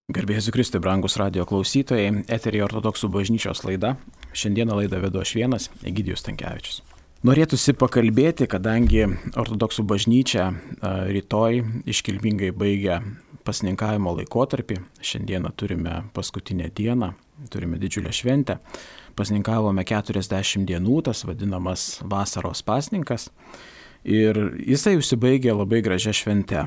Garbėsiu Kristui, brangus radio klausytojai, eteryje Ortodoksų bažnyčios laida. Šiandieną laidą vedu aš vienas, Egidijus Stankevičius. Norėtųsi pakalbėti, kadangi Ortodoksų bažnyčia rytoj iškilmingai baigia pasninkavimo laikotarpį. Šiandieną turime paskutinę dieną, turime didžiulę šventę. Pasninkavome 40 dienų, tas vadinamas vasaros pasninkas. Ir jisai užsibaigė labai gražia švente.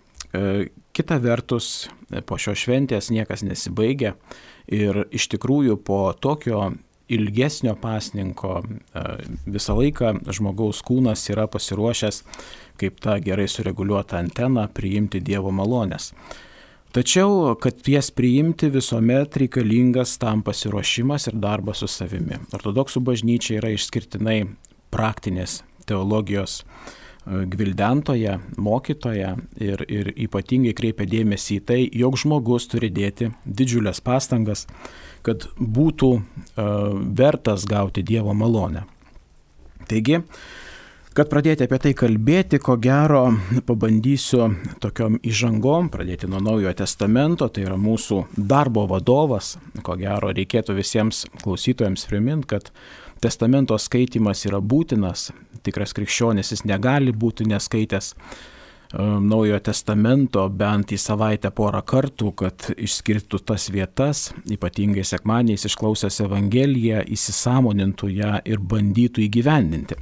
Kita vertus, po šios šventės niekas nesibaigia ir iš tikrųjų po tokio ilgesnio pasninko visą laiką žmogaus kūnas yra pasiruošęs, kaip ta gerai sureguliuota antena, priimti Dievo malonės. Tačiau, kad jas priimti, visuomet reikalingas tam pasiruošimas ir darbas su savimi. Ortodoksų bažnyčia yra išskirtinai praktinės teologijos gvildentoja, mokytoja ir ypatingai kreipia dėmesį į tai, jog žmogus turi dėti didžiulės pastangas, kad būtų vertas gauti Dievo malonę. Taigi, kad pradėti apie tai kalbėti, ko gero pabandysiu tokiom įžangom, pradėti nuo Naujojo testamento, tai yra mūsų darbo vadovas. Ko gero reikėtų visiems klausytojams priminti, kad testamento skaitymas yra būtinas, tikras krikščionis jis negali būti neskaitęs Naujojo testamento bent į savaitę porą kartų, kad išskirtų tas vietas, ypatingai sekmadieniais išklausęs Evangeliją, įsisąmonintų ją ir bandytų įgyvendinti.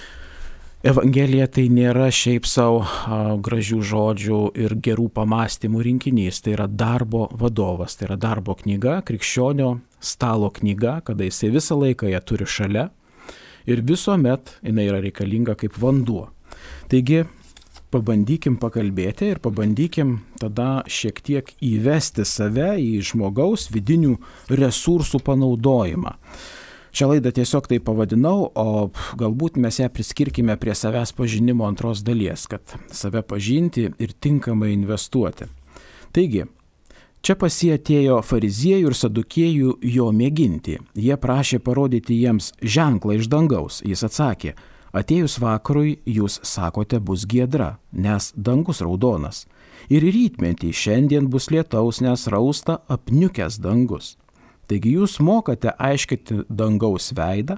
Evangelija tai nėra šiaip savo gražių žodžių ir gerų pamastymų rinkinys, tai yra darbo vadovas, tai yra darbo knyga, krikščionio stalo knyga, kada jisai visą laiką ją turi šalia ir visuomet jinai yra reikalinga kaip vanduo. Taigi pabandykim pakalbėti ir pabandykim tada šiek tiek įvesti save į žmogaus vidinių resursų panaudojimą. Šią laidą tiesiog tai pavadinau, o galbūt mes ją priskirkime prie savęs pažinimo antros dalies, kad save pažinti ir tinkamai investuoti. Taigi, čia pas jį atėjo fariziejų ir sadukiejų jo mėginti. Jie prašė parodyti jiems ženklą iš dangaus. Jis atsakė, atėjus vakarui jūs sakote bus giedra, nes dangus raudonas. Ir rytmetį šiandien bus lietaus, nes rausta apniukęs dangus. Taigi jūs mokate aiškinti dangaus veidą,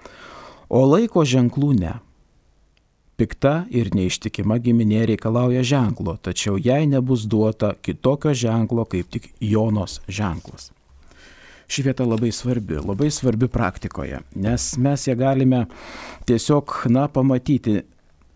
o laiko ženklų ne. Pikta ir neištikima giminė reikalauja ženklo, tačiau jai nebus duota kitokio ženklo, kaip tik Jonos ženklas. Ši vieta labai svarbi praktikoje, nes mes ją galime tiesiog, pamatyti.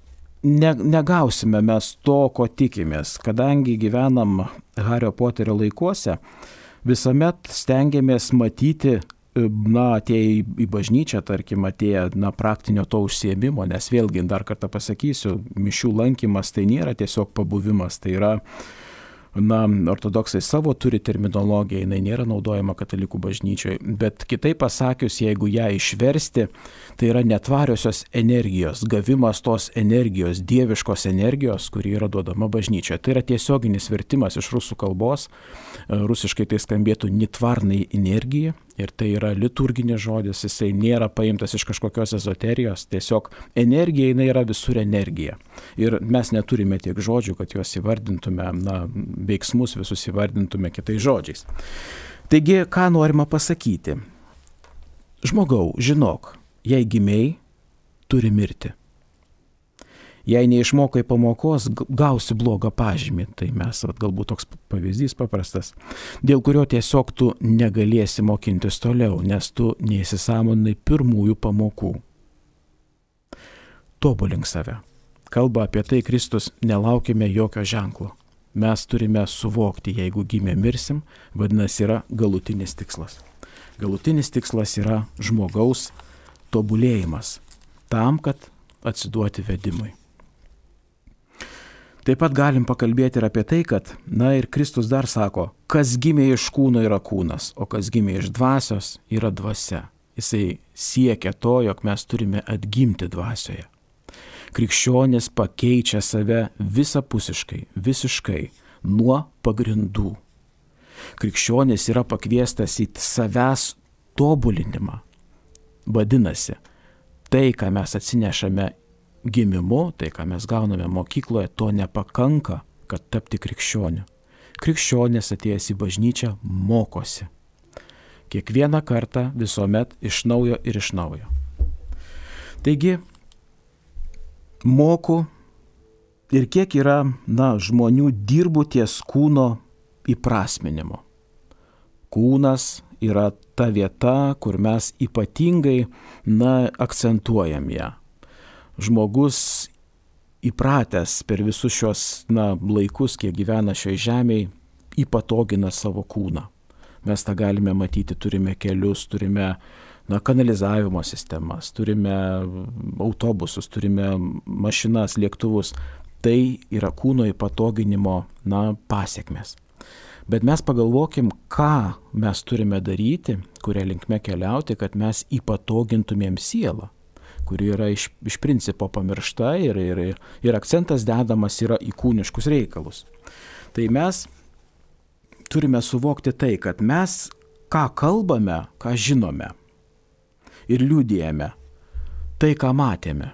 Negausime mes to, ko tikimės, kadangi gyvenam Hario Poterio laikuose, visuomet stengiamės matyti, atėję į bažnyčią, tarkim, atėję praktinio to užsiėmimo, nes vėlgi, dar kartą pasakysiu, mišių lankymas tai nėra tiesiog pabuvimas, tai yra, ortodoksai savo turi terminologiją, jinai nėra naudojama katalikų bažnyčioje, bet kitaip pasakius, jeigu ją išversti, tai yra netvariosios energijos, gavimas tos energijos, dieviškos energijos, kuri yra duodama bažnyčioje. Tai yra tiesioginis vertimas iš rusų kalbos, rusiškai tai skambėtų nitvarnai energija ir tai yra liturginis žodis, jisai nėra paimtas iš kažkokios ezoterijos, tiesiog energija, jinai yra visur energija. Ir mes neturime tiek žodžių, kad juos įvardintume, veiksmus visus įvardintume kitais žodžiais. Taigi, ką norima pasakyti? Žmogau, žinok, jei gimei, turi mirti. Jei neišmokai pamokos, gausi blogą pažymį. Tai mes, galbūt toks pavyzdys paprastas, dėl kurio tiesiog tu negalėsi mokintis toliau, nes tu neįsisąmoninai pirmųjų pamokų. Tobulink save. Kalba apie tai Kristus, nelaukime jokio ženklo. Mes turime suvokti, jeigu gimė mirsim, vadinasi yra galutinis tikslas. Galutinis tikslas yra žmogaus tobulėjimas, tam, kad atsiduoti vedimui. Taip pat galim pakalbėti ir apie tai, kad, ir Kristus dar sako, kas gimė iš kūno yra kūnas, o kas gimė iš dvasios yra dvasia. Jisai siekia to, jog mes turime atgimti dvasioje. Krikščionis pakeičia save visapusiškai, visiškai, nuo pagrindų. Krikščionis yra pakviestas į savęs tobulinimą. Vadinasi, tai, ką mes atsinešame gimimu, tai, ką mes gauname mokykloje, to nepakanka, kad tapti krikščioniu. krikščionis atėjęs į bažnyčią mokosi. Kiekvieną kartą visuomet iš naujo ir iš naujo. Taigi, moku ir kiek yra, žmonių dirbu ties kūno įprasminimo. Kūnas yra ta vieta, kur mes ypatingai, akcentuojam ją. Žmogus įpratęs per visus šios, laikus, kiek gyvena šioje žemėje, įpatogina savo kūną. Mes tą galime matyti, turime kelius, turime kanalizavimo sistemas, turime autobusus, turime mašinas, lėktuvus. Tai yra kūno įpatoginimo, pasiekmes. Bet mes pagalvokim, ką mes turime daryti, kuria linkme keliauti, kad mes įpatogintumėm sielą, kuri yra iš principo pamiršta ir akcentas dedamas yra į kūniškus reikalus. Tai mes turime suvokti tai, kad mes ką kalbame, ką žinome ir liudijame, tai ką matėme.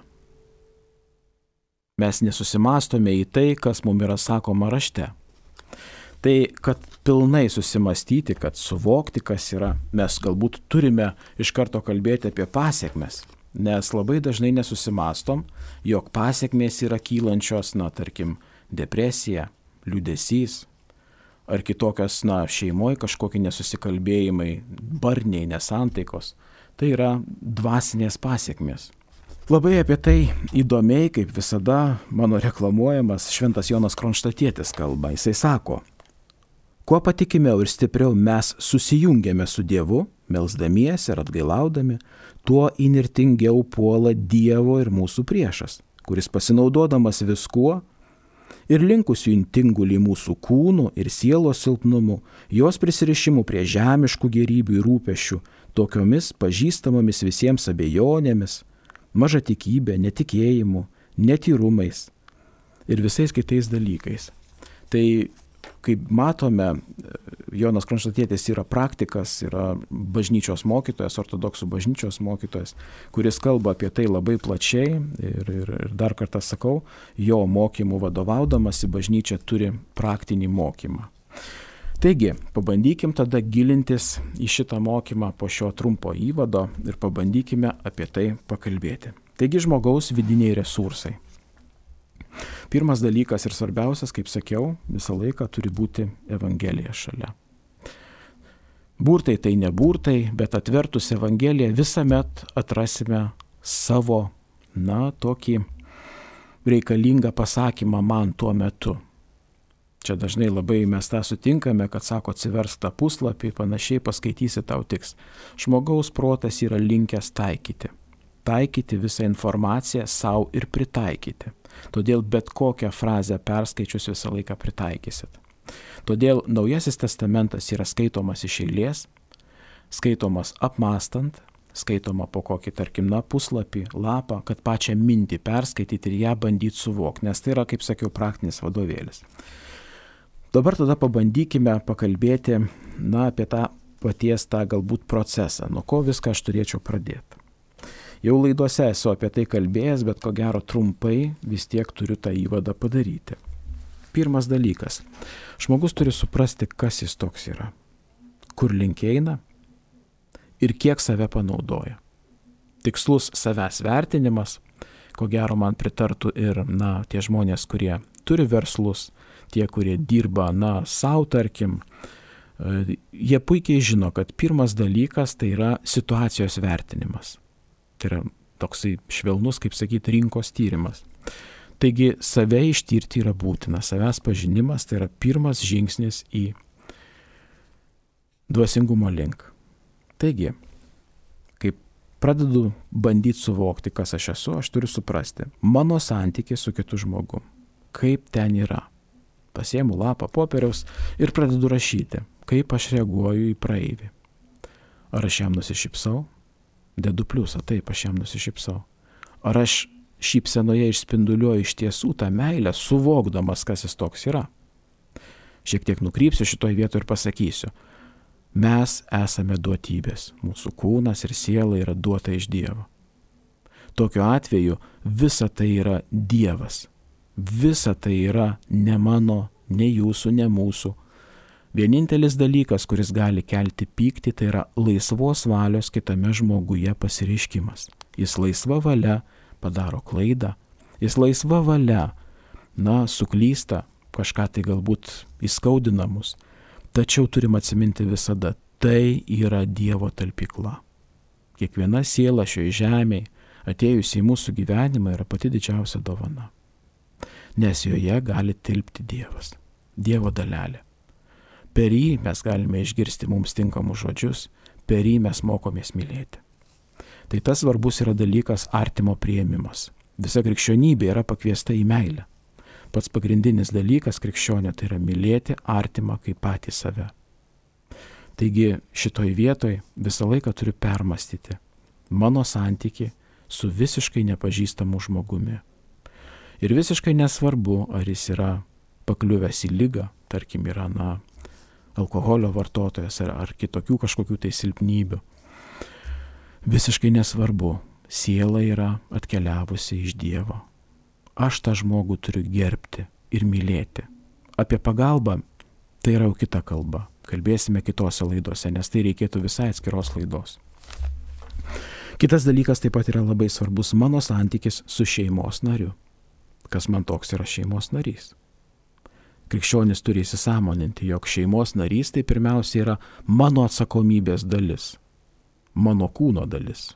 Mes nesusimastome į tai, kas mums yra sakoma rašte. Tai, kad pilnai susimastyti, kad suvokti, kas yra, mes galbūt turime iš karto kalbėti apie pasiekmes, nes labai dažnai nesusimastom, jog pasiekmės yra kylančios, tarkim, depresija, liūdesys, ar kitokios, šeimoje kažkokie nesusikalbėjimai, barniai, nesantaikos. Tai yra dvasinės pasiekmės. Labai apie tai įdomiai, kaip visada, mano reklamuojamas Šventas Jonas Kronštatietis kalba. Jisai sako, kuo patikimiau ir stipriau mes susijungiame su Dievu, melsdamiesi ir atgailaudami, tuo įnirtingiau puola Dievo ir mūsų priešas, kuris pasinaudodamas viskuo ir linkusių intingulį mūsų kūnų ir sielos silpnumų, jos prisirišimų prie žemiškų gėrybių ir rūpesčių, tokiomis pažįstamomis visiems abejonėmis, mažatikybė, netikėjimu, netyrumais ir visais kitais dalykais. Tai, kaip matome, Jonas Kronštatietis yra praktikas, yra bažnyčios mokytojas, ortodoksų bažnyčios mokytojas, kuris kalba apie tai labai plačiai ir dar kartą sakau, jo mokymų vadovaudamasi bažnyčia turi praktinį mokymą. Taigi, pabandykim tada gilintis į šitą mokymą po šio trumpo įvado ir pabandykime apie tai pakalbėti. Taigi, žmogaus vidiniai resursai. Pirmas dalykas ir svarbiausias, kaip sakiau, visą laiką turi būti Evangelija šalia. Burtai tai ne burtai, bet atvertus Evangeliją visuomet atrasime savo, tokį reikalingą pasakymą man tuo metu. Čia dažnai labai mes tą sutinkame, kad sako, atsiversk tą puslapį, panašiai paskaitysi, tau tiks. Žmogaus protas yra linkęs taikyti. Taikyti visą informaciją savo ir pritaikyti. Todėl bet kokią frazę perskaičius visą laiką pritaikysit. Todėl Naujasis testamentas yra skaitomas iš eilės, skaitomas apmąstant, skaitoma po kokį, tarkim, puslapį, lapą, kad pačią mintį perskaityti ir ją bandyti suvokti, nes tai yra, kaip sakiau, praktinis vadovėlis. Dabar tada pabandykime pakalbėti, apie tą paties galbūt procesą, nuo ko viską aš turėčiau pradėti. Jau laidose esu apie tai kalbėjęs, bet ko gero trumpai vis tiek turiu tą įvadą padaryti. Pirmas dalykas. Žmogus turi suprasti, kas jis toks yra, kur link eina ir kiek save panaudoja. Tikslus savęs vertinimas, ko gero man pritartų ir, tie žmonės, kurie turi verslus, tie, kurie dirba, savo, tarkim, jie puikiai žino, kad pirmas dalykas tai yra situacijos vertinimas. Tai yra toksai švelnus, kaip sakyti, rinkos tyrimas. Taigi, save ištirti yra būtina, savęs pažinimas tai yra pirmas žingsnis į dvasingumo link. Taigi, kai pradedu bandyti suvokti, kas aš esu, aš turiu suprasti mano santykį su kitu žmogum, kaip ten yra. Pasiemu lapą popieriaus ir pradedu rašyti, kaip aš reaguoju į praeivį. Ar aš jam nusišypsau? Dedu pliusą, taip, aš jam nusišypsau. Ar aš šypsenoje išspinduliuoju iš tiesų tą meilę, suvokdamas, kas jis toks yra? Šiek tiek nukrypsiu šitoj vietoj ir pasakysiu. Mes esame duotybės, mūsų kūnas ir siela yra duota iš Dievo. Tokiu atveju visa tai yra Dievas. Visa tai yra ne mano, ne jūsų, ne mūsų, Vienintelis dalykas, kuris gali kelti pyktį, tai yra laisvos valios kitame žmoguje pasireiškimas. Jis laisva valia padaro klaidą, jis laisva valia, suklysta, kažką tai galbūt įskaudina mus. Tačiau turim atsiminti visada, tai yra Dievo talpykla. Kiekviena siela šioje žemėje atėjusi į mūsų gyvenimą yra pati didžiausia dovana. Nes joje gali tilpti Dievas, Dievo dalelė. Per jį mes galime išgirsti mums tinkamus žodžius, per jį mes mokomės mylėti. Tai tas svarbus yra dalykas artimo priėmimas. Visa krikščionybė yra pakviesta į meilę. Pats pagrindinis dalykas krikščionio tai yra mylėti artimą kaip patį save. Taigi šitoj vietoj visą laiką turiu permastyti mano santykį su visiškai nepažįstamu žmogumi. Ir visiškai nesvarbu, ar jis yra pakliuvęs į ligą, tarkim yra alkoholio vartotojas ar kitokių kažkokių tai silpnybių. Visiškai nesvarbu, siela yra atkeliavusi iš Dievo. Aš tą žmogų turiu gerbti ir mylėti. Apie pagalbą tai yra jau kita kalba. Kalbėsime kitose laidose, nes tai reikėtų visai atskiros laidos. Kitas dalykas taip pat yra labai svarbus mano santykis su šeimos nariu. Kas man toks yra šeimos narys? Krikščionis turi įsisąmoninti, jog šeimos narys tai pirmiausia yra mano atsakomybės dalis, mano kūno dalis.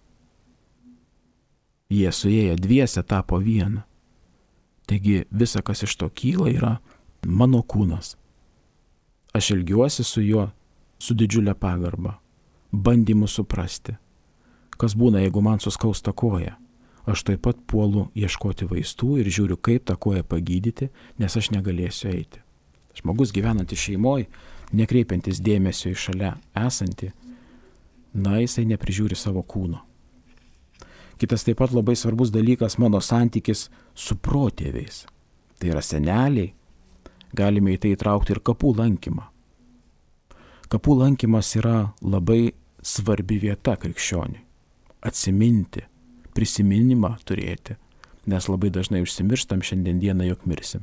Jie suėję dviese tapo viena. Taigi visa, kas iš to kyla, yra mano kūnas. Aš elgiuosi su juo su didžiulė pagarba, bandymu suprasti, kas būna, jeigu man suskausta koja. Aš taip pat puolu ieškoti vaistų ir žiūriu, kaip tą koją pagydyti, nes aš negalėsiu eiti. Žmogus gyvenantis šeimoje, nekreipiantis dėmesio į šalia esantį, jisai neprižiūri savo kūno. Kitas taip pat labai svarbus dalykas mano santykis su protėviais. Tai yra seneliai, galime į tai įtraukti ir kapų lankymą. Kapų lankymas yra labai svarbi vieta krikščioniui. Atsiminti, prisiminimą turėti, nes labai dažnai užsimirštam šiandieną, jog mirsim.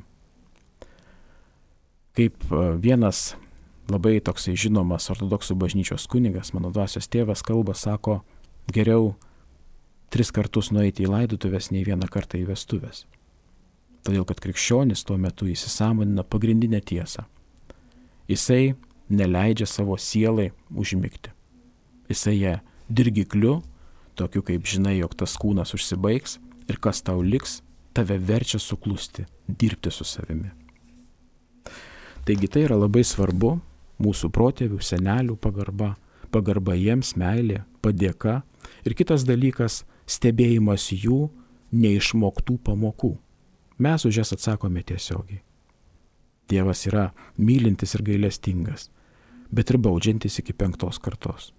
Kaip vienas labai toksai žinomas ortodoksų bažnyčios kunigas, mano dvasios tėvas kalba, sako, geriau 3 kartus nueiti į laidotuvės, nei 1 kartą į vestuvės. Todėl, kad krikščionis tuo metu įsisąmonina pagrindinę tiesą. Jisai neleidžia savo sielai užmigti. Jisai ją dirgikliu, tokiu kaip žinai, jog tas kūnas užsibaigs ir kas tau liks, tave verčia suklusti, dirbti su savimi. Taigi tai yra labai svarbu, mūsų protėvių, senelių pagarba jiems, meilė, padėka ir kitas dalykas – stebėjimas jų neišmoktų pamokų. Mes už jas atsakome tiesiogiai. Dievas yra mylintis ir gailestingas, bet ir baudžiantis iki 5 kartos.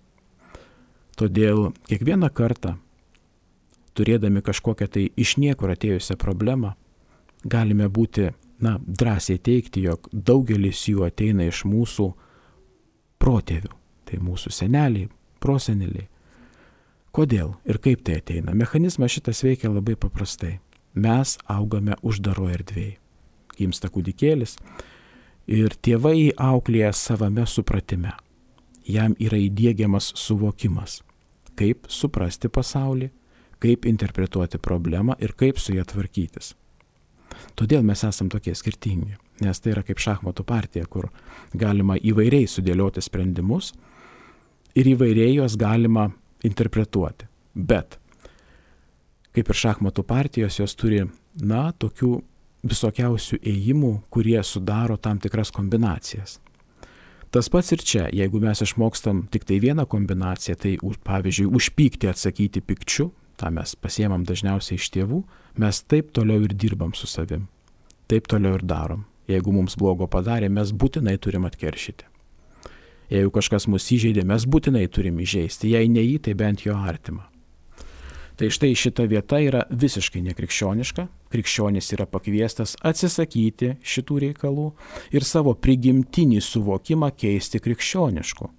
Todėl kiekvieną kartą, turėdami kažkokią tai iš niekur atėjusią problemą, galime būti, drąsiai teikti, jog daugelis jų ateina iš mūsų protėvių, tai mūsų seneliai, proseneliai. Kodėl ir kaip tai ateina? Mechanizmas šitas veikia labai paprastai. Mes augame uždaroje erdvėje. Gimsta kūdikėlis ir tėvai jį auklėja savame supratime. Jam yra įdiegiamas suvokimas, kaip suprasti pasaulį, kaip interpretuoti problemą ir kaip su ją tvarkytis. Todėl mes esam tokie skirtingi, nes tai yra kaip šachmatų partija, kur galima įvairiai sudėlioti sprendimus ir įvairiai juos galima interpretuoti. Bet kaip ir šachmatų partijos, jos turi, tokių visokiausių ėjimų, kurie sudaro tam tikras kombinacijas. Tas pats ir čia, jeigu mes išmokstam tik tai vieną kombinaciją, tai pavyzdžiui, užpykti atsakyti pykčiu, tą mes pasiemam dažniausiai iš tėvų, mes taip toliau ir dirbam su savim, taip toliau ir darom. Jeigu mums blogo padarė, mes būtinai turim atkeršyti. Jeigu kažkas mus įžeidė, mes būtinai turim įžeisti, jei ne jį, tai bent jo artimą. Tai štai šita vieta yra visiškai nekrikščioniška, krikščionis yra pakviestas atsisakyti šitų reikalų ir savo prigimtinį suvokimą keisti krikščionišku.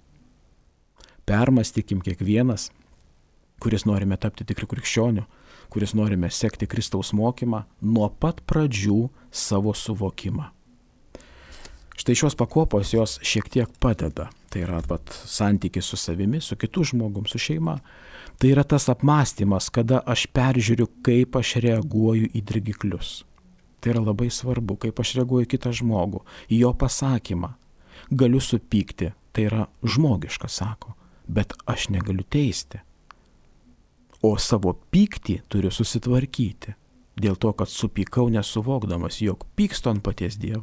Permąstykim kiekvienas, kuris norime tapti tikru krikščioniu, kuris norime sekti Kristaus mokymą, nuo pat pradžių savo suvokimą. Štai šios pakopos jos šiek tiek padeda. Tai yra santykis su savimi, su kitu žmogum, su šeima. Tai yra tas apmąstymas, kada aš peržiūriu, kaip aš reaguoju į dirgiklius. Tai yra labai svarbu, kaip aš reaguoju į kitą žmogų, į jo pasakymą. Galiu supykti, tai yra žmogiška, sako, bet aš negaliu teisti. O savo pyktį turiu susitvarkyti, dėl to, kad supykau nesuvokdamas, jog pykstu ant paties Dievo,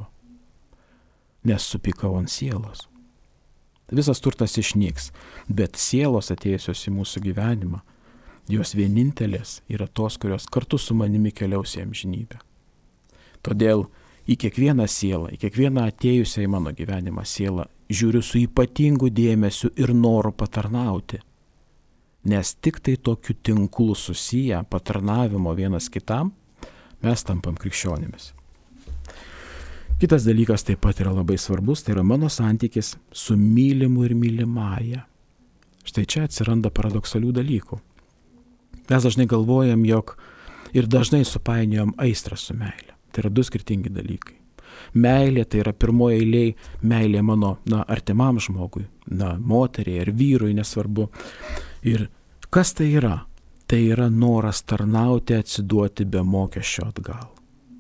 nes supykau ant sielos. Visas turtas išnyks, bet sielos atėjusios į mūsų gyvenimą, jos vienintelės yra tos, kurios kartu su manimi keliaus į amžinybę. Todėl į kiekvieną sielą, į kiekvieną atėjusią į mano gyvenimą sielą žiūriu su ypatingu dėmesiu ir noru patarnauti. Nes tik tai tokiu tinklu susiję patarnavimo vienas kitam mes tampam krikščionimis. Kitas dalykas taip pat yra labai svarbus, tai yra mano santykis su mylimu ir mylimąja. Štai čia atsiranda paradoksalių dalykų. Mes dažnai galvojam, jog ir dažnai supainiojam aistrą su meile. Tai yra du skirtingi dalykai. Meilė tai yra pirmoje eilėje meilė mano artimam žmogui, moteriai ar vyrui, nesvarbu. Ir kas tai yra? Tai yra noras tarnauti, atsiduoti be mokesčio atgal.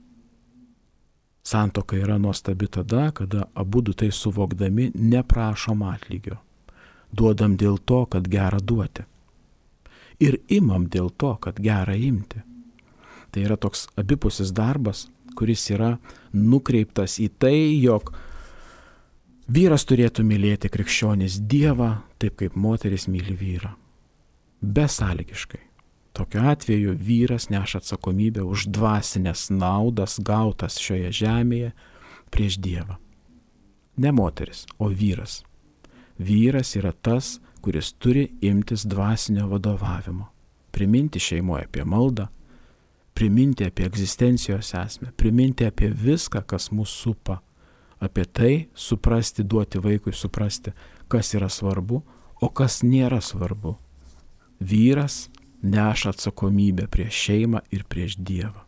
Santuoka yra nuostabi tada, kada abudu tai suvokdami neprašom atlygio. Duodam dėl to, kad gera duoti. Ir imam dėl to, kad gera imti. Tai yra toks abipusis darbas, kuris yra nukreiptas į tai, jog vyras turėtų mylėti krikščionis Dievą, taip kaip moteris myli vyrą. Besąlygiškai. Tokiu atveju vyras neša atsakomybę už dvasinės naudas gautas šioje žemėje prieš Dievą. Ne moteris, o vyras. Vyras yra tas, kuris turi imtis dvasinio vadovavimo. Priminti šeimoje apie maldą, priminti apie egzistencijos esmę, priminti apie viską, kas mus supa. Apie tai suprasti, duoti vaikui suprasti, kas yra svarbu, o kas nėra svarbu. Vyras neša atsakomybę prieš šeimą ir prieš Dievą.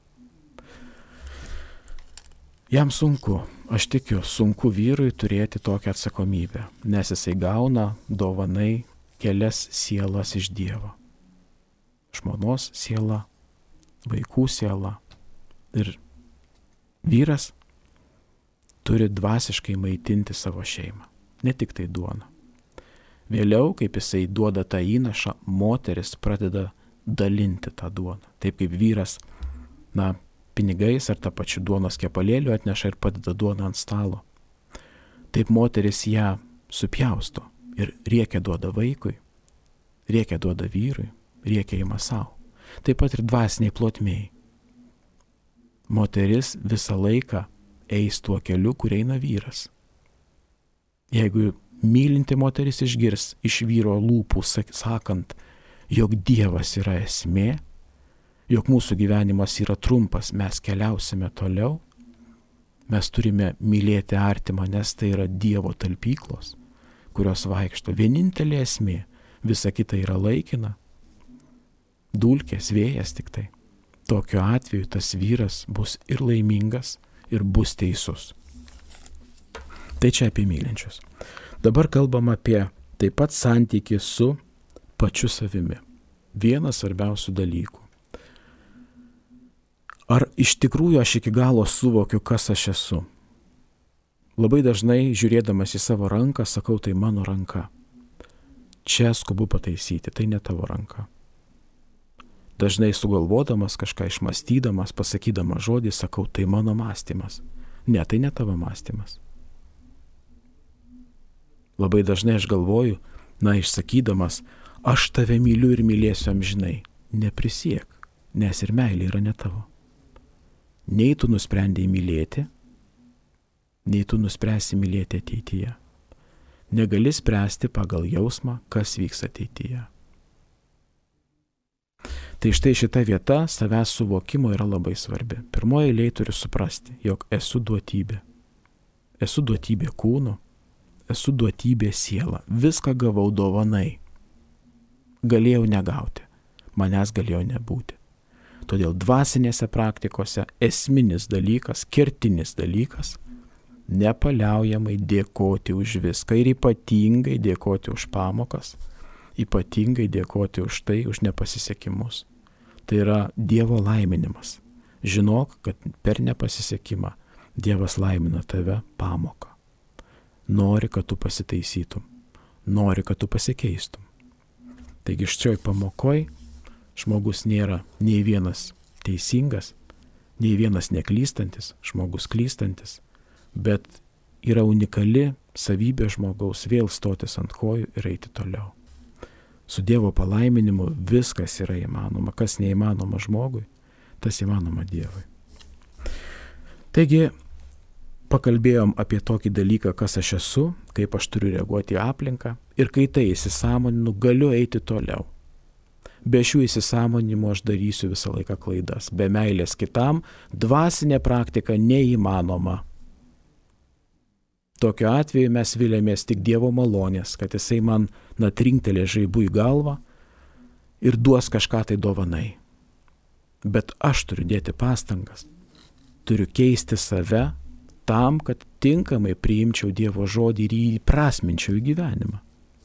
Jam sunku, aš tikiu, sunku vyrui turėti tokią atsakomybę, nes jisai gauna dovanai kelias sielas iš Dievo. Žmonos siela, vaikų siela. Ir vyras turi dvasiškai maitinti savo šeimą, ne tik tai duona. Vėliau, kaip jisai duoda tą įnašą, moteris pradeda dalinti tą duoną. Taip kaip vyras, pinigais ar tą pačiu duonos kepalėliu atneša ir padeda duoną ant stalo. Taip moteris ją supjausto ir riekę duoda vaikui, riekę duoda vyrui, riekę ima savo. Taip pat ir dvasiniai plotmėjai. Moteris visą laiką eis tuo keliu, kur eina vyras. Jeigu mylinti moteris išgirs iš vyro lūpų sakant, jog Dievas yra esmė, jog mūsų gyvenimas yra trumpas, mes keliausime toliau, mes turime mylėti artimą, nes tai yra Dievo talpyklos, kurios vaikšto. Vienintelė esmė, visa kita yra laikina, dulkės, vėjas tik tai. Tokiu atveju tas vyras bus ir laimingas, ir bus teisus. Tai čia apie mylinčius. Dabar kalbam apie taip pat santykį su pačiu savimi. Vienas svarbiausių dalykų. Ar iš tikrųjų aš iki galo suvokiu, kas aš esu? Labai dažnai, žiūrėdamas į savo ranką, sakau, tai mano ranka. Čia skubu pataisyti, tai ne tavo ranka. Dažnai sugalvodamas, kažką išmąstydamas, pasakydamas žodį, sakau, tai mano mąstymas. Ne, tai ne tavo mąstymas. Labai dažnai aš galvoju, išsakydamas, aš tave myliu ir mylėsiu amžinai. Neprisiek, nes ir meilė yra ne tavo. Nei tu nusprendėjai mylėti, nei tu nuspręsi mylėti ateityje. Negali spręsti pagal jausmą, kas vyks ateityje. Tai štai šita vieta savęs suvokimo yra labai svarbi. Pirmoje eilėje turiu suprasti, jog esu duotybė. Esu duotybė kūnu, esu duotybė siela. Viską gavau dovanai. Galėjau negauti, manęs galėjo nebūti. Todėl dvasinėse praktikose esminis dalykas, kertinis dalykas, nepaliaujamai dėkoti už viską ir ypatingai dėkoti už pamokas, ypatingai dėkoti už tai, už nepasisekimus. Tai yra Dievo laiminimas. Žinok, kad per nepasisekimą Dievas laimina tave pamoką. Nori, kad tu pasitaisytum. Nori, kad tu pasikeistum. Taigi šioj pamokoj žmogus nėra nei vienas teisingas, nei vienas neklystantis, žmogus klystantis, bet yra unikali savybė žmogaus vėl stotis ant kojų ir eiti toliau. Su Dievo palaiminimu viskas yra įmanoma. Kas neįmanoma žmogui, tas įmanoma Dievui. Taigi, pakalbėjom apie tokį dalyką, kas aš esu, kaip aš turiu reaguoti į aplinką ir kai tai įsisąmoninu, galiu eiti toliau. Be šių įsisąmoninimų aš darysiu visą laiką klaidas. Be meilės kitam dvasinė praktika neįmanoma. Tokiu atveju mes vilėmės tik Dievo malonės, kad jisai man trinktelė žaibu į galvą ir duos kažką tai dovanai. Bet aš turiu dėti pastangas. Turiu keisti save tam, kad tinkamai priimčiau Dievo žodį ir jį įprasminčiau į gyvenimą.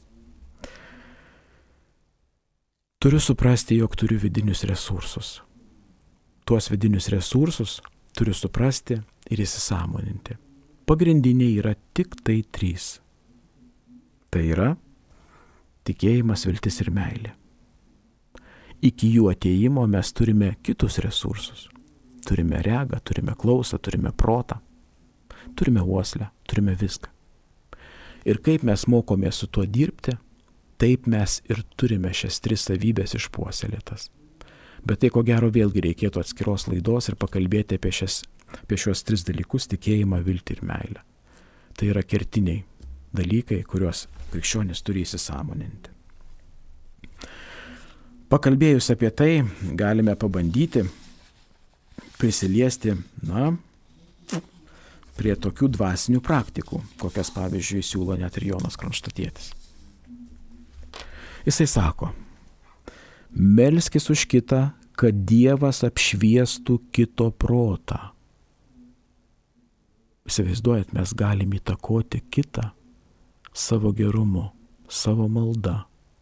Turiu suprasti, jog turiu vidinius resursus. Tuos vidinius resursus turiu suprasti ir įsisąmoninti. Pagrindiniai yra tik tai 3. Tai yra tikėjimas, viltis ir meilė. Iki jų atėjimo mes turime kitus resursus. Turime regą, turime klausą, turime protą, turime uoslę, turime viską. Ir kaip mes mokomės su tuo dirbti, taip mes ir turime šias 3 savybės išpuoselėtas. Bet tai ko gero vėlgi reikėtų atskiros laidos ir pakalbėti apie šios 3 dalykus - tikėjimą, viltį ir meilę. Tai yra kertiniai dalykai, kuriuos krikščionis turi įsisąmoninti. Pakalbėjus apie tai, galime pabandyti prisiliesti, prie tokių dvasinių praktikų, kokias pavyzdžiui siūlo net ir Jonas Kronštatietis. Jisai sako, melskis už kitą, kad Dievas apšviestų kito protą. Įsivaizduojat, mes galim įtakoti kitą savo gerumu, savo malda.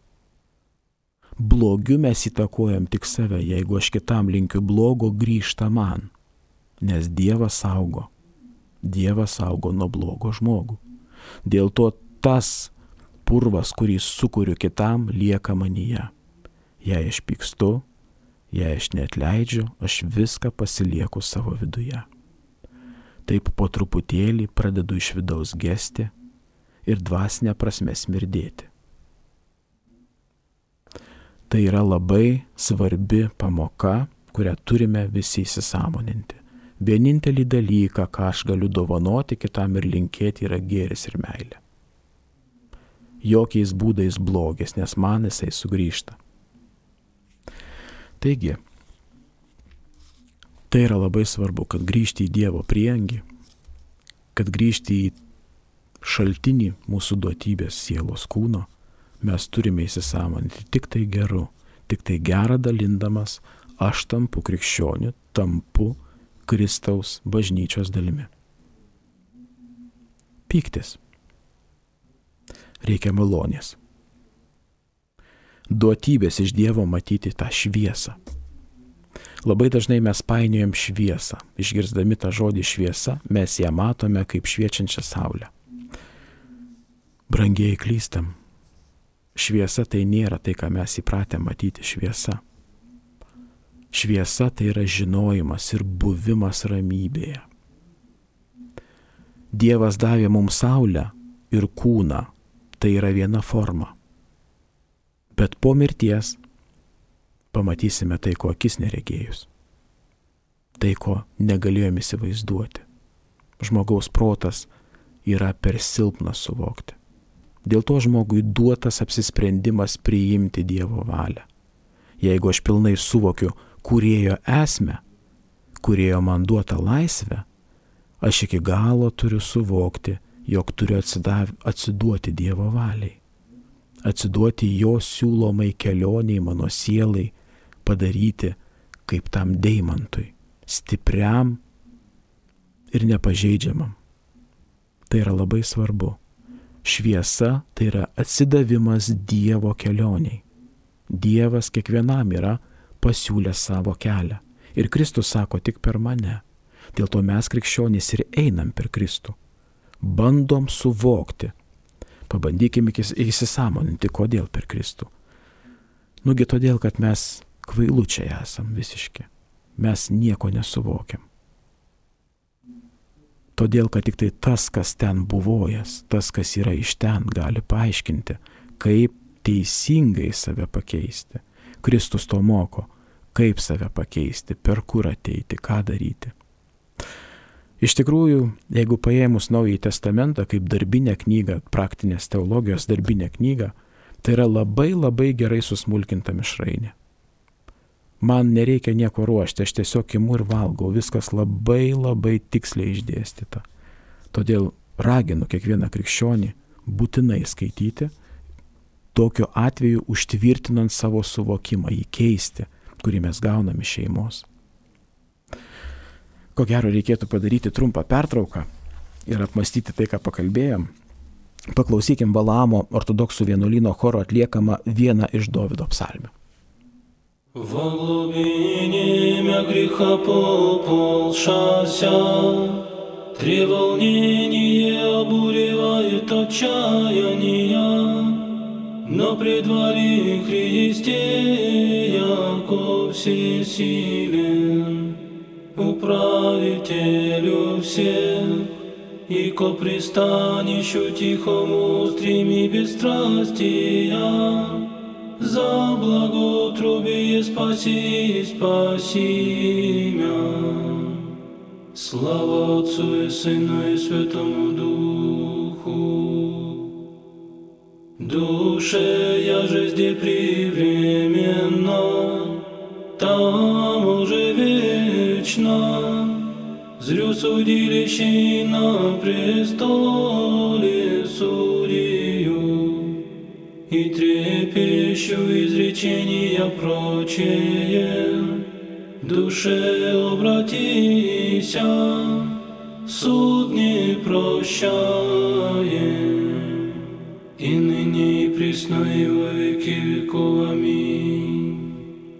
Blogiu mes įtakojam tik save, jeigu aš kitam linkiu blogo, grįžta man, nes Dievas saugo nuo blogo žmogų. Dėl to tas purvas, kurį sukuriu kitam, lieka manyje. Jei aš pykstu, jei aš neatleidžiu, aš viską pasilieku savo viduje. Taip po truputėlį pradedu iš vidaus gesti ir dvasinė prasme smirdėti. Tai yra labai svarbi pamoka, kurią turime visi įsisąmoninti. Vienintelį dalyką, ką aš galiu dovanoti kitam ir linkėti, yra gėris ir meilė. Jokiais būdais blogis, nes man jisai sugrįžta. Taigi, tai yra labai svarbu, kad grįžti į Dievo prieangį, kad grįžti į šaltinį mūsų duotybės sielos kūno, mes turime įsisąmoninti tik tai geru, tik tai gerą dalindamas, aš tampu krikščioniu, tampu Kristaus bažnyčios dalimi. Pyktis. Reikia malonės. Duotybės iš Dievo matyti tą šviesą. Labai dažnai mes painiojam šviesą. Išgirsdami tą žodį šviesa, mes ją matome kaip šviečiančią saulę. Brangieji, klystam. Šviesa tai nėra tai, ką mes įpratę matyti šviesa. Šviesa tai yra žinojimas ir buvimas ramybėje. Dievas davė mums saulę ir kūną, tai yra viena forma. Bet po mirties pamatysime tai, ko akis neregėjus. Tai, ko negalėjome įsivaizduoti. Žmogaus protas yra per silpnas suvokti. Dėl to žmogui duotas apsisprendimas priimti Dievo valią. Jeigu aš pilnai suvokiu kūrėjo esmę, kūrėjo man duotą laisvę, aš iki galo turiu suvokti, jog turiu atsiduoti Dievo valiai. Atsiduoti jo siūlomai kelioniai mano sielai, padaryti kaip tam deimantui, stipriam ir nepažeidžiamam. Tai yra labai svarbu. Šviesa tai yra atsidavimas Dievo kelioniai. Dievas kiekvienam yra pasiūlęs savo kelią. Ir Kristus sako tik per mane. Dėl to mes krikščionys ir einam per Kristų. Bandom suvokti. Pabandykime įsisąmoninti, kodėl per Kristų. Nugi todėl, kad mes kvailučiai esam visiški. Mes nieko nesuvokiam. Todėl, kad tik tai tas, kas ten buvojas, tas, kas yra iš ten, gali paaiškinti, kaip teisingai save pakeisti. Kristus to moko, kaip save pakeisti, per kur ateiti, ką daryti. Iš tikrųjų, jeigu paėmus Naująjį Testamentą kaip darbinę knygą, praktinės teologijos darbinę knygą, tai yra labai gerai susmulkinta mišrainė. Man nereikia nieko ruošti, aš tiesiog imu ir valgau, viskas labai tiksliai išdėstyta. Todėl raginu kiekvieną krikščionį būtinai skaityti, tokiu atveju užtvirtinant savo suvokimą, jį keisti, kurį mes gauname iš šeimos. Ko gero reikėtų padaryti trumpą pertrauką ir apmastyti tai, ką pakalbėjom. Paklausykim Valaamo ortodoksų vienuolyno choro atliekamą vieną iš Dovydo psalmių. Во глубине греха поползшася, треволнение обуревает отчаяния, но предвари Христе, яко всесилен, управителю всех, и ко пристанищу тихому стреми бесстрастия. За благотрубие спаси мя. Слава Отцу и Сыну и Святому Духу. Душе я жезде привременно, там уже вечно, зрю судилище на престоле судью. И трепещу изречения прочие, душе обратися, суд не прощает, и ныне и присно и во веки веков. Аминь.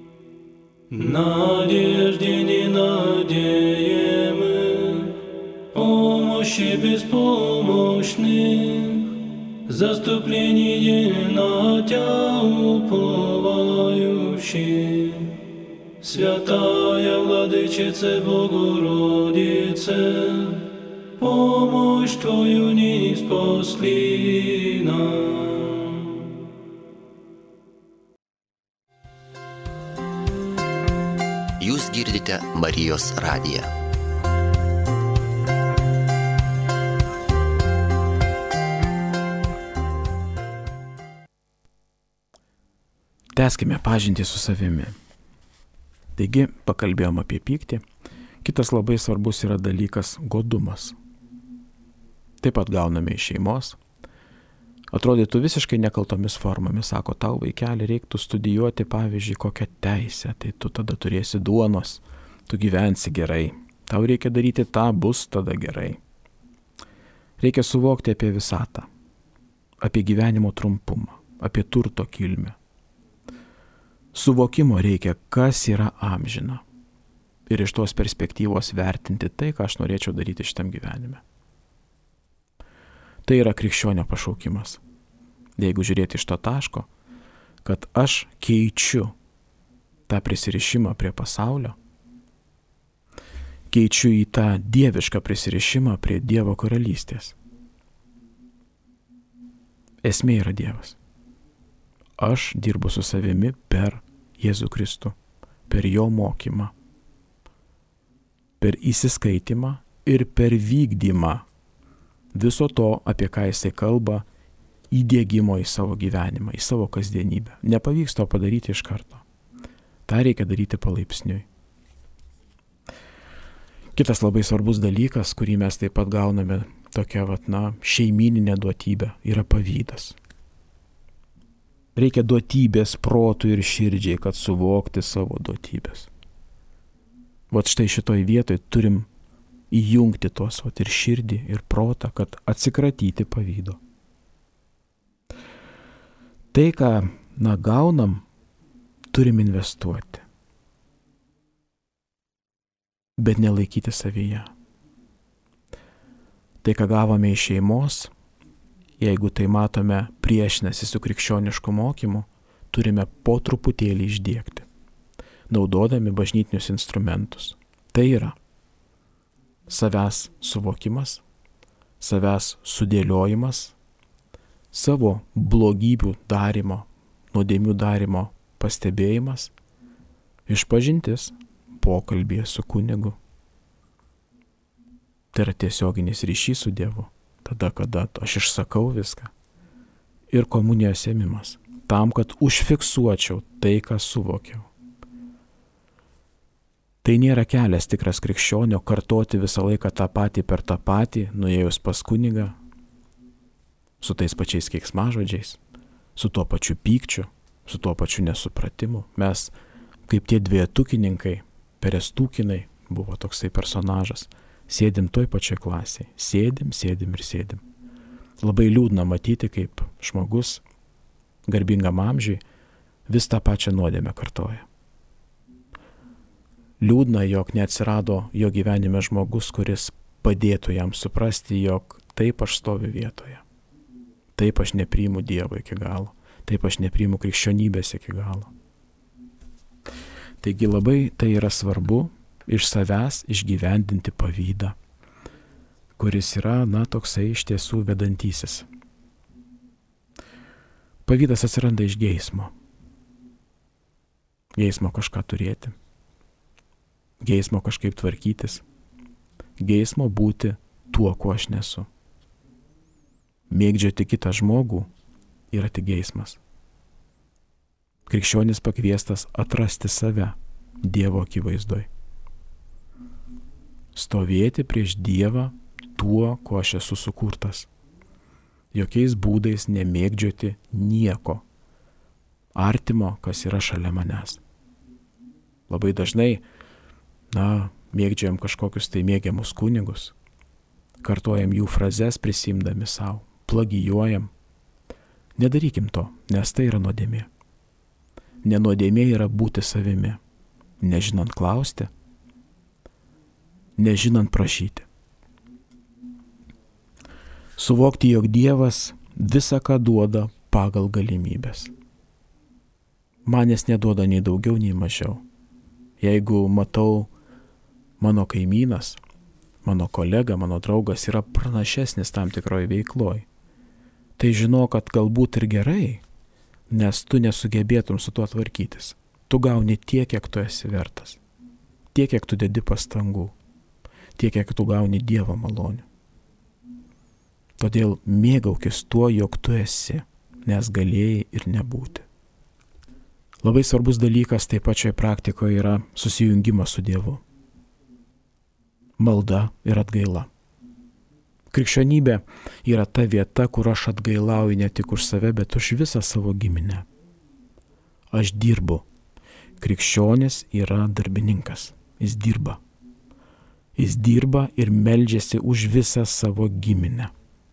Надежде не надеемых, помощи беспомощных, заступление на Тя уповающих. Святая Владычице Богородице, помощь Твою ниспосли нам. Jūs girdite Marijos radiją. Tęskime pažintį su savimi. Taigi, pakalbėjom apie pyktį. Kitas labai svarbus yra dalykas – godumas. Taip pat gauname iš šeimos. Atrodytų visiškai nekaltomis formomis. Sako, tau vaikeli reiktų studijuoti, pavyzdžiui, kokią teisę. Tai tu tada turėsi duonos, tu gyvensi gerai. Tau reikia daryti tą, bus tada gerai. Reikia suvokti apie visatą, apie gyvenimo trumpumą, apie turto kilmę. Suvokimo reikia, kas yra amžina. Ir iš tos perspektyvos vertinti tai, ką aš norėčiau daryti šitam gyvenime. Tai yra krikščionio pašaukimas. Jeigu žiūrėti iš to taško, kad aš keičiu tą prisirišimą prie pasaulio, keičiu į tą dievišką prisirišimą prie Dievo karalystės. Esmė yra Dievas. Aš dirbu su savimi per Jėzų Kristų, per jo mokymą, per įsiskaitimą ir per vykdymą viso to, apie ką jisai kalba, įdiegimo į savo gyvenimą, į savo kasdienybę. Nepavyks to padaryti iš karto. tą reikia daryti palaipsniui. Kitas labai svarbus dalykas, kurį mes taip pat gauname tokia šeimyninė duotybė, yra pavydas. Reikia duotybės protui ir širdžiai, kad suvokti savo duotybės. Vat štai šitoj vietoj turim įjungti tuos ir širdį, ir protą, kad atsikratyti pavydo. Tai, ką gaunam, turim investuoti, bet nelaikyti savyje. Tai, ką gavome iš šeimos, jeigu tai matome priešinasi su krikščionišku mokymu, turime po truputėlį išdiegti, naudodami bažnytinius instrumentus. Tai yra savęs suvokimas, savęs sudėliojimas, savo blogybių darimo, nuodėmių darimo pastebėjimas, išpažintis, pokalbėje su kunigu. Tai yra tiesioginis ryšys su Dievu, tada, kada aš išsakau viską. Ir komunijos ėmimas, tam, kad užfiksuočiau tai, ką suvokiau. Tai nėra kelias tikras krikščionio kartoti visą laiką tą patį per tą patį, nuėjus pas kunigą, su tais pačiais keiksmažodžiais, su tuo pačiu pykčiu, su tuo pačiu nesupratimu. Mes, kaip tie dvietukininkai, perestukinai, buvo toksai personažas, sėdim toj pačioj klasėje, sėdim ir sėdim. Labai liūdna matyti, kaip žmogus garbingam amžiui vis tą pačią nuodėmę kartoja. Liūdna, jog neatsirado jo gyvenime žmogus, kuris padėtų jam suprasti, jog taip aš stoviu vietoje. Taip aš nepriimu Dievo iki galo. Taip aš nepriimu krikščionybės iki galo. Taigi labai tai yra svarbu iš savęs išgyvendinti pavydą, kuris yra, toksai iš tiesų vedantysis. Pavydas atsiranda iš geismo. Geismo kažką turėti. Geismo kažkaip tvarkytis. Geismo būti tuo, kuo aš nesu. Mėgdžioti kitą žmogų yra tik geismas. Krikščionis pakviestas atrasti save Dievo akivaizdoj. Stovėti prieš Dievą tuo, kuo aš esu sukurtas. Jokiais būdais nemėgdžioti nieko artimo, kas yra šalia manęs. Labai dažnai, mėgdžiojam kažkokius tai mėgiamus kunigus, kartojam jų frazes prisimdami savo, plagijuojam. Nedarykim to, nes tai yra nuodėmė. Nenuodėmė yra būti savimi, nežinant klausti, nežinant prašyti. Suvokti, jog Dievas visą, ką duoda pagal galimybės. Man jis neduoda nei daugiau, nei mažiau. Jeigu matau, mano kaimynas, mano kolega, mano draugas yra pranašesnis tam tikroj veikloj, tai žinau, kad galbūt ir gerai, nes tu nesugebėtum su tuo tvarkytis. Tu gauni tiek, kiek tu esi vertas. Tiek, kiek tu dedi pastangų. Tiek, kiek tu gauni Dievo malonių. Todėl mėgaukis tuo, jog tu esi, nes galėjai ir nebūti. Labai svarbus dalykas taip pačioje praktikoje yra susijungimas su Dievu. Malda ir atgaila. Krikščionybė yra ta vieta, kur aš atgailauju ne tik už save, bet už visą savo giminę. Aš dirbu. Krikščionis yra darbininkas. Jis dirba. Jis dirba ir meldžiasi už visą savo giminę.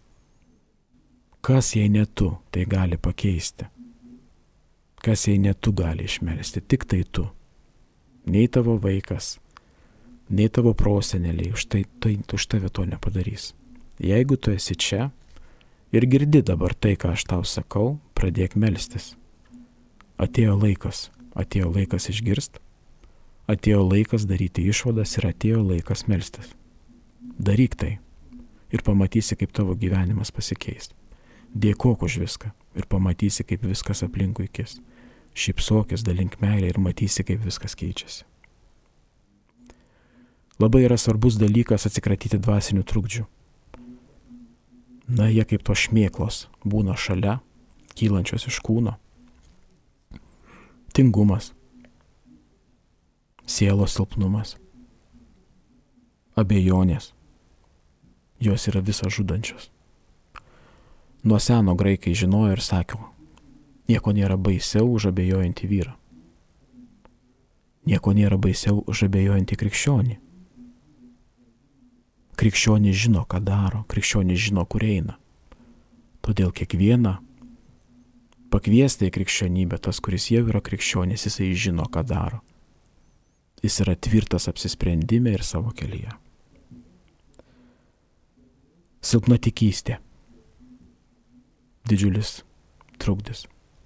Kas jei ne tu, tai gali pakeisti. Kas jei ne tu gali išmelsti, tik tai tu. Nei tavo vaikas, nei tavo proseneliai už tave to nepadarys. Jeigu tu esi čia ir girdi dabar tai, ką aš tau sakau, pradėk melstis. Atėjo laikas išgirst, atėjo laikas daryti išvadas ir atėjo laikas melstis. Daryk tai ir pamatysi, kaip tavo gyvenimas pasikeis. Dėkok už viską ir pamatysi, kaip viskas aplinkui kis. Šypsokis, dalink meilę ir matysi, kaip viskas keičiasi. Labai yra svarbus dalykas atsikratyti dvasinių trukdžių. Jie kaip tos šmėklos būna šalia, kylančios iš kūno. Tingumas, sielos silpnumas, abejonės. Jos yra visą žudančios. Nuo seno graikai žinojo ir sakė, nieko nėra baisiau už abejojantį vyrą. Nieko nėra baisiau už abejojantį krikščionį. krikščionys žino, ką daro, krikščionys žino, kur eina. Todėl kiekvieną pakviesti į krikščionybę, tas, kuris jau yra krikščionis, jisai žino, ką daro. Jis yra tvirtas apsisprendime ir savo kelyje. Silpnatikystė. Didžiulis trukdis.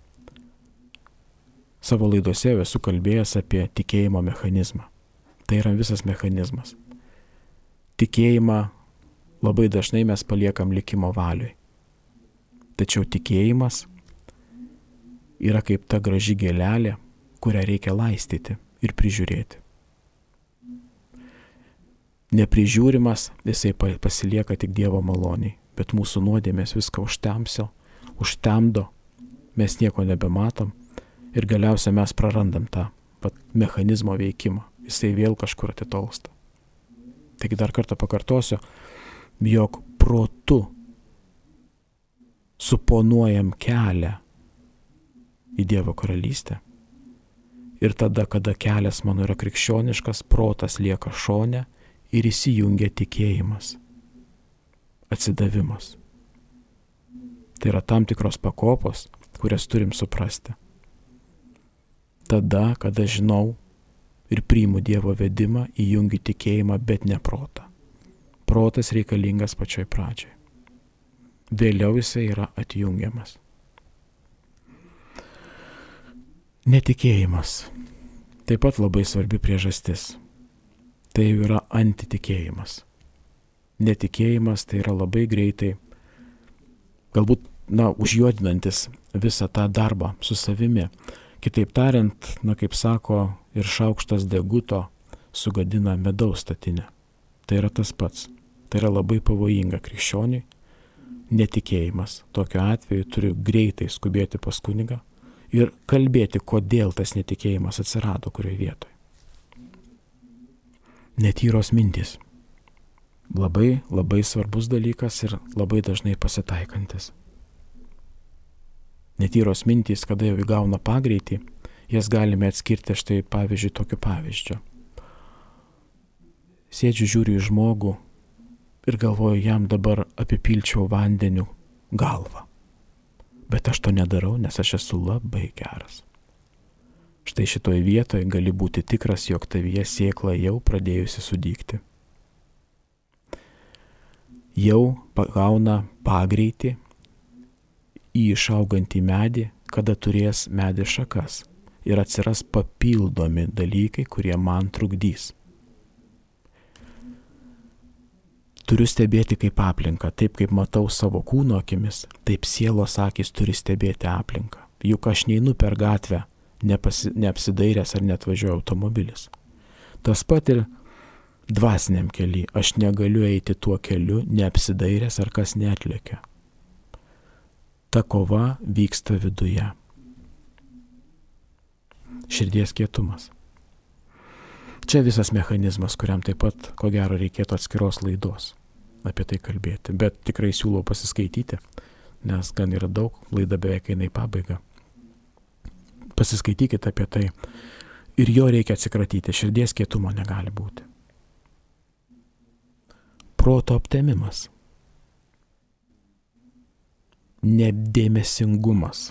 Savo laidose esu kalbėjęs apie tikėjimo mechanizmą. Tai yra visas mechanizmas. Tikėjimą labai dažnai mes paliekam likimo valiui. Tačiau tikėjimas yra kaip ta graži gėlelė, kurią reikia laistyti ir prižiūrėti. Neprižiūrimas, jisai pasilieka tik Dievo maloniai, bet mūsų nuodėmės viską užtemdo, mes nieko nebematom ir galiausiai mes prarandam tą mechanizmo veikimą, jisai vėl kažkur atitolsta. Taigi dar kartą pakartosiu, jog protu suponuojam kelią į Dievo karalystę. Ir tada, kada kelias mano yra krikščioniškas, protas lieka šone ir įsijungia tikėjimas, atsidavimas. Tai yra tam tikros pakopos, kurias turim suprasti. Tada, kada žinau ir priimu Dievo vedimą, įjungiu tikėjimą, bet ne protą. Protas reikalingas pačioj pradžioj. Vėliau jisai yra atjungiamas. Netikėjimas. Taip pat labai svarbi priežastis. Tai yra antitikėjimas. Netikėjimas tai yra labai greitai, galbūt, užjuodinantis visą tą darbą su savimi. Kitaip tariant, kaip sako, ir šaukštas deguto sugadina medaus statinę. Tai yra tas pats. Tai yra labai pavojinga krikščioniui. Netikėjimas. Tokiu atveju turi greitai skubėti pas kunigą ir kalbėti, kodėl tas netikėjimas atsirado kurioje vietoje. Netyros mintys. Labai, labai svarbus dalykas ir labai dažnai pasitaikantis. Netyros mintys, kada jau įgauna pagreitį, jas galime atskirti štai pavyzdžiui tokiu pavyzdžiu. Sėdžiu, žiūriu į žmogų ir galvoju, jam dabar apipilčiau vandeniu galvą. Bet aš to nedarau, nes aš esu labai geras. Štai šitoj vietoje gali būti tikras, jog tavyje sėkla jau pradėjusi sudygti. Jau pagauna pagreitį į išaugantį medį, kada turės medį šakas ir atsiras papildomi dalykai, kurie man trukdys. Turiu stebėti kaip aplinką, taip kaip matau savo kūno akimis, taip sielos akys turi stebėti aplinką. Juk aš neinu per gatvę, neapsidairęs ar netvažiuoju automobilis. Tas pat ir dvasiniam kely, aš negaliu eiti tuo keliu, neapsidairęs ar kas neatlekia. Ta kova vyksta viduje. Širdies kietumas. Čia visas mechanizmas, kuriam taip pat, ko gero, reikėtų atskiros laidos apie tai kalbėti. Bet tikrai siūlau pasiskaityti, nes gan yra daug, laida beveik eina į pabaigą. Pasiskaitykite apie tai ir jo reikia atsikratyti, širdies kietumo negali būti. Proto aptemimas. Nedėmesingumas.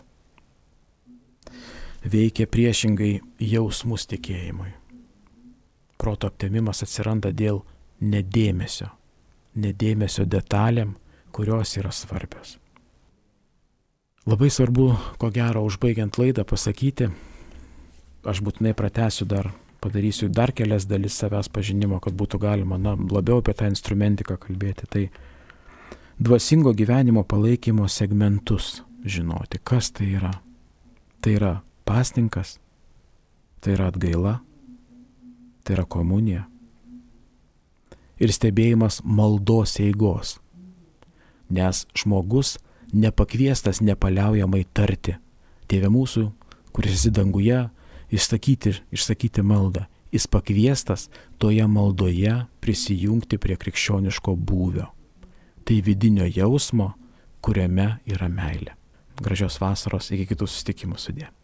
Veikia priešingai jausmus tikėjimui. Proto aptemimas atsiranda dėl nedėmesio detalėm, kurios yra svarbios. Labai svarbu, ko gero, užbaigiant laidą pasakyti, aš būtinai pratęsiu padarysiu dar kelias dalis savęs pažinimo, kad būtų galima labiau apie tą instrumentiką kalbėti. Tai dvasingo gyvenimo palaikymo segmentus žinoti, kas tai yra. Tai yra pasninkas, tai yra atgaila, tai yra komunija ir stebėjimas maldos eigos. Nes žmogus nepakviestas nepaliaujamai tarti: Tėve mūsų, kuris esi danguje, išsakyti maldą. Jis pakviestas toje maldoje prisijungti prie krikščioniško būvio. Tai vidinio jausmo, kuriame yra meilė. Gražios vasaros, iki kitų susitikimų, sudie.